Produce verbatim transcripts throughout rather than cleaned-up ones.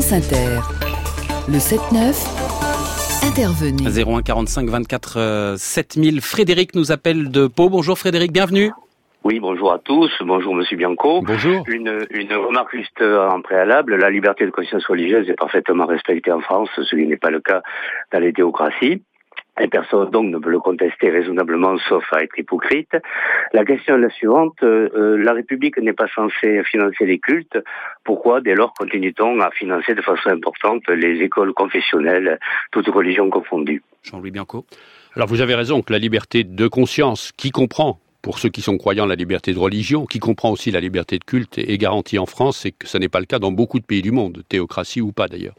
France Inter. Le sept neuf, intervenez. zéro un quarante-cinq vingt-quatre sept mille. Frédéric nous appelle de Pau. Bonjour Frédéric, bienvenue. Oui, bonjour à tous. Bonjour Monsieur Bianco. Bonjour. Une, une remarque juste en préalable. La liberté de conscience religieuse est parfaitement respectée en France, ce qui n'est pas le cas dans les théocraties. Et personne donc ne peut le contester raisonnablement, sauf à être hypocrite. La question est la suivante. Euh, la République n'est pas censée financer les cultes. Pourquoi, dès lors, continue-t-on à financer de façon importante les écoles confessionnelles, toutes religions confondues? Jean-Louis Bianco. Alors vous avez raison que la liberté de conscience, qui comprend, pour ceux qui sont croyants, la liberté de religion, qui comprend aussi la liberté de culte, est garantie en France, et que ce n'est pas le cas dans beaucoup de pays du monde, théocratie ou pas d'ailleurs.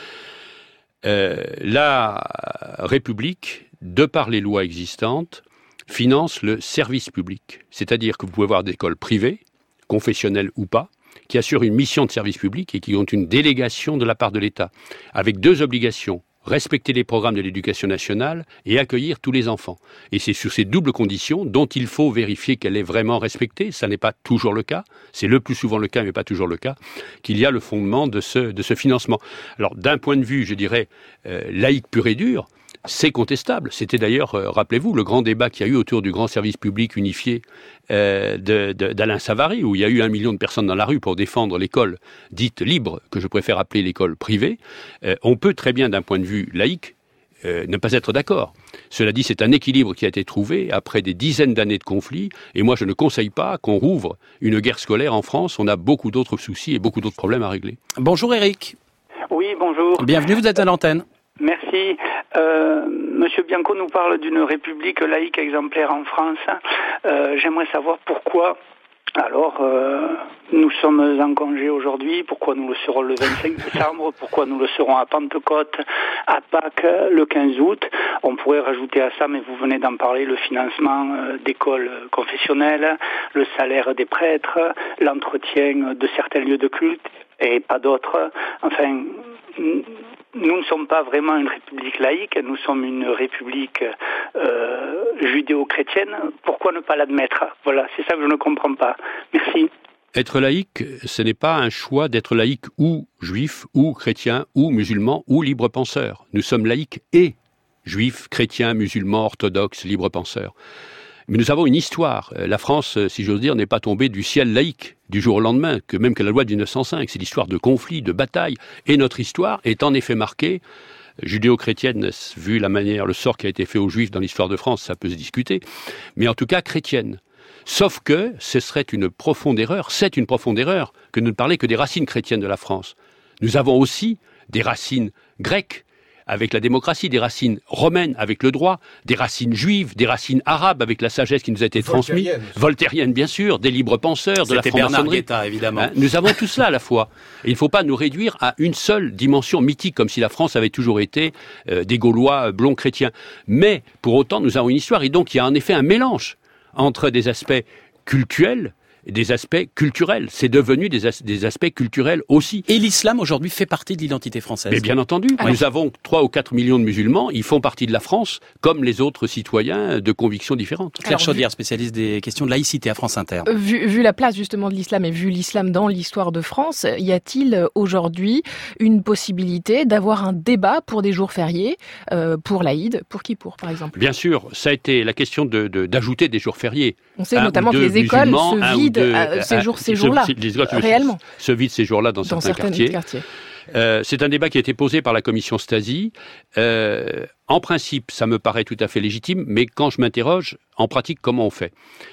Euh, la République, de par les lois existantes, finance le service public. C'est-à-dire que vous pouvez avoir des écoles privées, confessionnelles ou pas, qui assurent une mission de service public et qui ont une délégation de la part de l'État, avec deux obligations. Respecter les programmes de l'éducation nationale et accueillir tous les enfants. Et c'est sur ces doubles conditions dont il faut vérifier qu'elle est vraiment respectée. Ça n'est pas toujours le cas. C'est le plus souvent le cas, mais pas toujours le cas, qu'il y a le fondement de ce, de ce financement. Alors, d'un point de vue, je dirais, euh, laïque pur et dur, c'est contestable. C'était d'ailleurs, euh, rappelez-vous, le grand débat qu'il y a eu autour du grand service public unifié euh, de, de, d'Alain Savary, où il y a eu un million de personnes dans la rue pour défendre l'école dite libre, que je préfère appeler l'école privée. Euh, on peut très bien, d'un point de vue laïque, euh, ne pas être d'accord. Cela dit, c'est un équilibre qui a été trouvé après des dizaines d'années de conflits, et moi je ne conseille pas qu'on rouvre une guerre scolaire en France. On a beaucoup d'autres soucis et beaucoup d'autres problèmes à régler. Bonjour Eric. Oui, bonjour. Bienvenue, vous êtes à l'antenne. Merci. Euh, Monsieur Bianco nous parle d'une république laïque exemplaire en France. Euh, j'aimerais savoir pourquoi, alors, euh, nous sommes en congé aujourd'hui, pourquoi nous le serons le vingt-cinq décembre, pourquoi nous le serons à Pentecôte, à Pâques, le quinze août. On pourrait rajouter à ça, mais vous venez d'en parler, le financement euh, d'écoles confessionnelles, le salaire des prêtres, l'entretien de certains lieux de culte et pas d'autres. Enfin, nous ne sommes pas vraiment une république laïque, nous sommes une république euh, judéo-chrétienne. Pourquoi ne pas l'admettre? Voilà, c'est ça que je ne comprends pas. Merci. Être laïque, ce n'est pas un choix d'être laïque ou juif, ou chrétien, ou musulman, ou libre-penseur. Nous sommes laïcs et juifs, chrétiens, musulmans, orthodoxes, libre-penseurs. Mais nous avons une histoire. La France, si j'ose dire, n'est pas tombée du ciel laïque du jour au lendemain, que même que la loi de dix-neuf cent cinq. C'est l'histoire de conflits, de batailles. Et notre histoire est en effet marquée, judéo-chrétienne, vu la manière, le sort qui a été fait aux Juifs dans l'histoire de France, ça peut se discuter, mais en tout cas chrétienne. Sauf que ce serait une profonde erreur, c'est une profonde erreur, que de ne parler que des racines chrétiennes de la France. Nous avons aussi des racines grecques, avec la démocratie, des racines romaines avec le droit, des racines juives, des racines arabes avec la sagesse qui nous a été transmise, voltairienne bien sûr, des libres penseurs, de la franc-maçonnerie. Bernard Guetta, évidemment. Hein, nous avons tout cela à la fois. Et il ne faut pas nous réduire à une seule dimension mythique, comme si la France avait toujours été euh, des Gaulois blonds chrétiens. Mais pour autant, nous avons une histoire, et donc il y a en effet un mélange entre des aspects cultuels et des aspects culturels. C'est devenu des, as- des aspects culturels aussi. Et l'islam aujourd'hui fait partie de l'identité française. Mais bien entendu, Alors. nous avons trois ou quatre millions de musulmans, ils font partie de la France, comme les autres citoyens de convictions différentes. Claire Alors, Chaudière, spécialiste des questions de laïcité à France Inter. Vu, vu la place justement de l'islam et vu l'islam dans l'histoire de France, y a-t-il aujourd'hui une possibilité d'avoir un débat pour des jours fériés, euh, pour l'Aïd, pour qui pour par exemple? Bien sûr, ça a été la question de, de, d'ajouter des jours fériés. On sait Un notamment ou que deux les écoles musulmans, un se ou vident deux- à ces, un- jours, ces se- jours-là, les écoles se- réellement, se vident ces jours-là dans, dans certains certains quartiers. quartiers. Euh, c'est un débat qui a été posé par la commission Stasi. Euh, en principe, ça me paraît tout à fait légitime, mais quand je m'interroge, en pratique, comment on fait?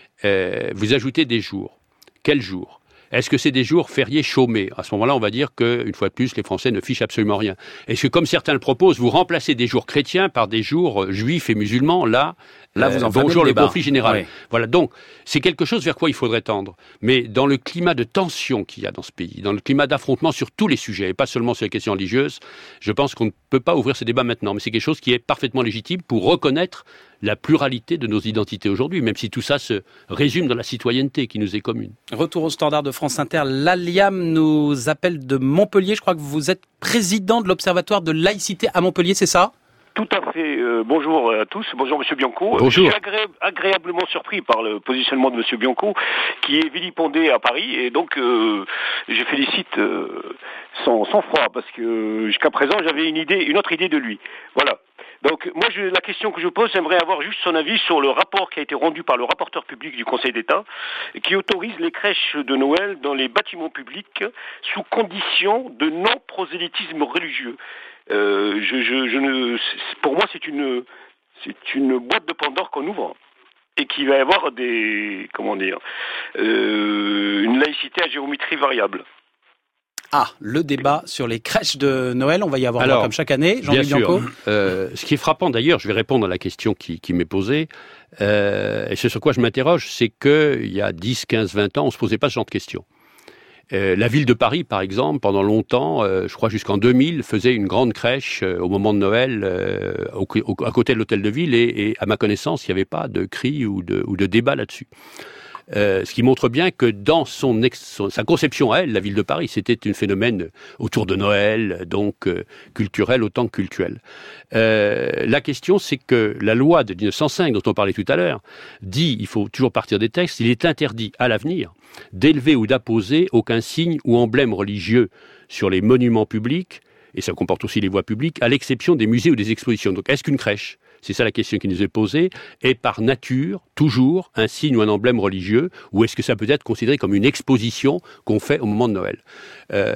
euh, Vous ajoutez des jours. Quels jours? Est-ce que c'est des jours fériés chômés? À ce moment-là, on va dire qu'une fois de plus, les Français ne fichent absolument rien. Est-ce que, comme certains le proposent, vous remplacez des jours chrétiens par des jours euh, juifs et musulmans? Là, Là, vous euh, enflammez bonjour le le débat. conflit général. Oui. Voilà, donc, c'est quelque chose vers quoi il faudrait tendre. Mais dans le climat de tension qu'il y a dans ce pays, dans le climat d'affrontement sur tous les sujets, et pas seulement sur les questions religieuses, je pense qu'on ne peut pas ouvrir ce débat maintenant. Mais c'est quelque chose qui est parfaitement légitime pour reconnaître la pluralité de nos identités aujourd'hui, même si tout ça se résume dans la citoyenneté qui nous est commune. Retour au standard de France Inter. L'Aliam nous appelle de Montpellier. Je crois que vous êtes président de l'Observatoire de laïcité à Montpellier, c'est ça ? Tout à fait. Euh, bonjour à tous. Bonjour Monsieur Bianco. Bonjour. Je suis agré- agréablement surpris par le positionnement de Monsieur Bianco, qui est vilipendé à Paris, et donc euh, je félicite euh, son sang-froid, parce que jusqu'à présent j'avais une idée, une autre idée de lui. Voilà. Donc moi, je, la question que je pose, j'aimerais avoir juste son avis sur le rapport qui a été rendu par le rapporteur public du Conseil d'État, qui autorise les crèches de Noël dans les bâtiments publics sous condition de non-prosélytisme religieux. Euh, je, je, je ne, pour moi, c'est une, c'est une boîte de Pandore qu'on ouvre et qui va y avoir des, comment dire, euh, une laïcité à géométrie variable. Ah, le débat sur les crèches de Noël, on va y avoir Alors, droit comme chaque année. Jean-Louis bien Bianco. sûr. Euh, ce qui est frappant d'ailleurs, je vais répondre à la question qui, qui m'est posée, euh, et ce sur quoi je m'interroge, c'est qu'il y a dix, quinze, vingt ans, on ne se posait pas ce genre de questions. Euh, la ville de Paris, par exemple, pendant longtemps, euh, je crois jusqu'en deux mille, faisait une grande crèche euh, au moment de Noël euh, au, au, à côté de l'hôtel de ville, et, et à ma connaissance, il n'y avait pas de cri ou de, ou de débat là-dessus. Euh, ce qui montre bien que dans son, ex, son sa conception à elle, la ville de Paris, c'était un phénomène autour de Noël, donc euh, culturel autant que cultuel. Euh, la question, c'est que la loi de mille neuf cent cinq, dont on parlait tout à l'heure, dit, il faut toujours partir des textes, il est interdit à l'avenir d'élever ou d'apposer aucun signe ou emblème religieux sur les monuments publics, et ça comporte aussi les voies publiques, à l'exception des musées ou des expositions. Donc est-ce qu'une crèche, c'est ça la question qui nous est posée, est par nature toujours un signe ou un emblème religieux, ou est-ce que ça peut être considéré comme une exposition qu'on fait au moment de Noël? euh,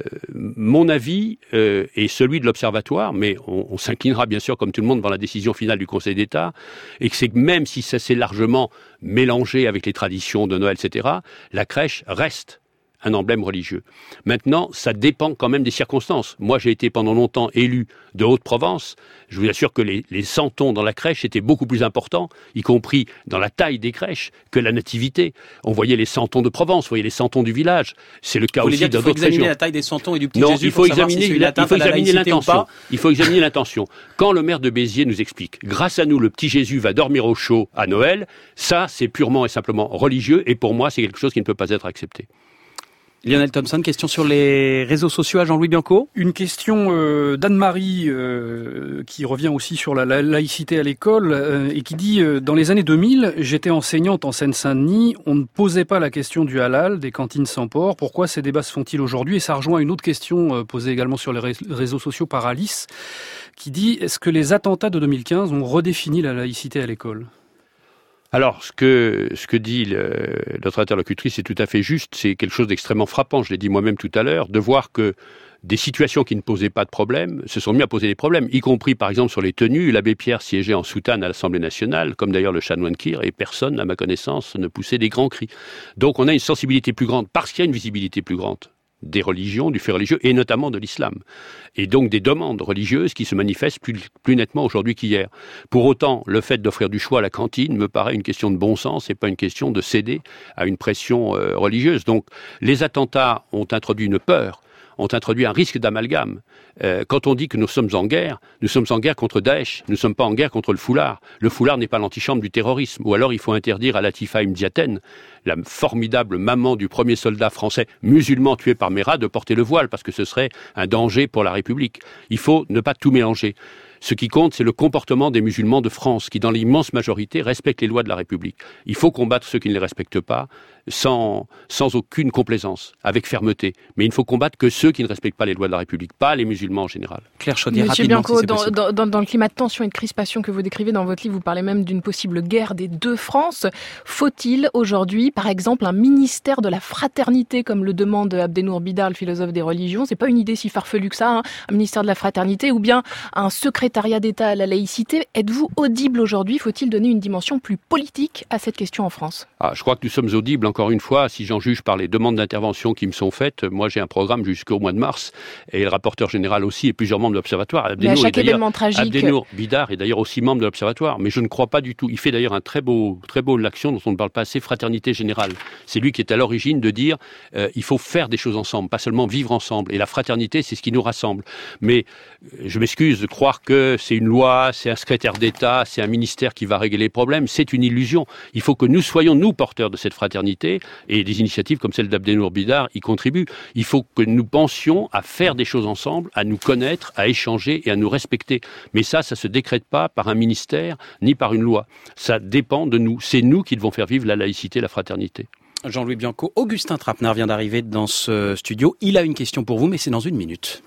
Mon avis euh, est celui de l'Observatoire, mais on, on s'inclinera bien sûr comme tout le monde devant la décision finale du Conseil d'État, et que c'est que même si ça s'est largement mélangé avec les traditions de Noël, et cetera, la crèche reste un emblème religieux. Maintenant, ça dépend quand même des circonstances. Moi, j'ai été pendant longtemps élu de Haute-Provence. Je vous assure que les, les santons dans la crèche étaient beaucoup plus importants, y compris dans la taille des crèches, que la nativité. On voyait les santons de Provence, on voyait les santons du village. C'est le cas Vous aussi dire dans qu'il faut d'autres régions. examiner la taille des santons et du petit Non, Jésus il faut pour savoir examiner, si il, c'est une il atteinte faut à la examiner laïcité ou l'intention. pas. Il faut examiner l'intention. Quand le maire de Béziers nous explique, grâce à nous, le petit Jésus va dormir au chaud à Noël, ça, c'est purement et simplement religieux, et pour moi, c'est quelque chose qui ne peut pas être accepté. Lionel Thompson, question sur les réseaux sociaux à Jean-Louis Bianco. Une question euh, d'Anne-Marie euh, qui revient aussi sur la, la laïcité à l'école euh, et qui dit euh, dans les années deux mille, j'étais enseignante en Seine-Saint-Denis, on ne posait pas la question du halal, des cantines sans porc. Pourquoi ces débats se font-ils aujourd'hui? Et ça rejoint une autre question euh, posée également sur les réseaux sociaux par Alice qui dit est-ce que les attentats de deux mille quinze ont redéfini la laïcité à l'école? Alors, ce que, ce que dit le, notre interlocutrice est tout à fait juste, c'est quelque chose d'extrêmement frappant, je l'ai dit moi-même tout à l'heure, de voir que des situations qui ne posaient pas de problème se sont mis à poser des problèmes, y compris par exemple sur les tenues. L'abbé Pierre siégeait en soutane à l'Assemblée nationale, comme d'ailleurs le chanoine Kir, et personne, à ma connaissance, ne poussait des grands cris. Donc on a une sensibilité plus grande, parce qu'il y a une visibilité plus grande des religions, du fait religieux, et notamment de l'islam. Et donc des demandes religieuses qui se manifestent plus, plus nettement aujourd'hui qu'hier. Pour autant, le fait d'offrir du choix à la cantine me paraît une question de bon sens et pas une question de céder à une pression euh, religieuse. Donc les attentats ont introduit une peur, ont introduit un risque d'amalgame. Euh, quand on dit que nous sommes en guerre, nous sommes en guerre contre Daesh, nous ne sommes pas en guerre contre le foulard. Le foulard n'est pas l'antichambre du terrorisme. Ou alors il faut interdire à Latifa Imdiaten, la formidable maman du premier soldat français musulman tué par Mera, de porter le voile, parce que ce serait un danger pour la République. Il faut ne pas tout mélanger. Ce qui compte, c'est le comportement des musulmans de France, qui, dans l'immense majorité, respectent les lois de la République. Il faut combattre ceux qui ne les respectent pas, sans, sans aucune complaisance, avec fermeté. Mais il ne faut combattre que ceux qui ne respectent pas les lois de la République, pas les musulmans en général. Claire Chaudier, Monsieur rapidement, Bianco, si c'est dans, possible. dans, dans, dans le climat de tension et de crispation que vous décrivez dans votre livre, vous parlez même d'une possible guerre des deux France. Faut-il aujourd'hui, par exemple, un ministère de la fraternité, comme le demande Abdenour Bidar, le philosophe des religions? C'est pas une idée si farfelue que ça, hein, un ministère de la fraternité, ou bien un secrétariat d'État à la laïcité. Êtes-vous audible aujourd'hui? Faut-il donner une dimension plus politique à cette question en France? Ah, je crois que nous sommes audibles, encore une fois, si j'en juge par les demandes d'intervention qui me sont faites. Moi, j'ai un programme jusqu'au mois de mars, et le rapporteur général aussi, et plusieurs membres de l'Observatoire. Mais à chaque événement tragique... Abdenour Bidar est d'ailleurs aussi membre de l'Observatoire, mais je ne crois pas du tout. Il fait d'ailleurs un très beau, très beau l'action dont on ne parle pas assez, fraternité générale. général. C'est lui qui est à l'origine de dire euh, il faut faire des choses ensemble, pas seulement vivre ensemble. Et la fraternité, c'est ce qui nous rassemble. Mais euh, je m'excuse de croire que c'est une loi, c'est un secrétaire d'État, c'est un ministère qui va régler les problèmes. C'est une illusion. Il faut que nous soyons, nous, porteurs de cette fraternité, et des initiatives comme celle d'Abdenour Bidar y contribuent. Il faut que nous pensions à faire des choses ensemble, à nous connaître, à échanger et à nous respecter. Mais ça, ça se décrète pas par un ministère, ni par une loi. Ça dépend de nous. C'est nous qui devons faire vivre la laïcité, la fraternité. Jean-Louis Bianco, Augustin Trapenard vient d'arriver dans ce studio. Il a une question pour vous, mais c'est dans une minute.